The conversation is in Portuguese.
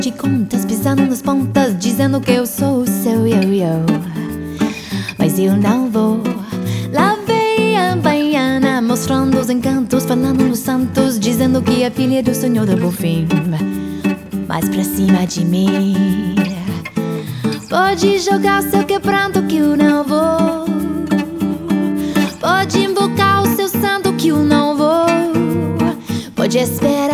de contas, pisando nas pontas, dizendo que eu sou o seu yo-yo. Mas eu não vou. Lá vem a baiana, mostrando os encantos, falando nos santos, dizendo que é filha do Senhor do Bonfim. Mas pra cima de mim, pode jogar seu quebranto que eu não vou. Pode invocar o seu santo que eu não vou. Pode esperar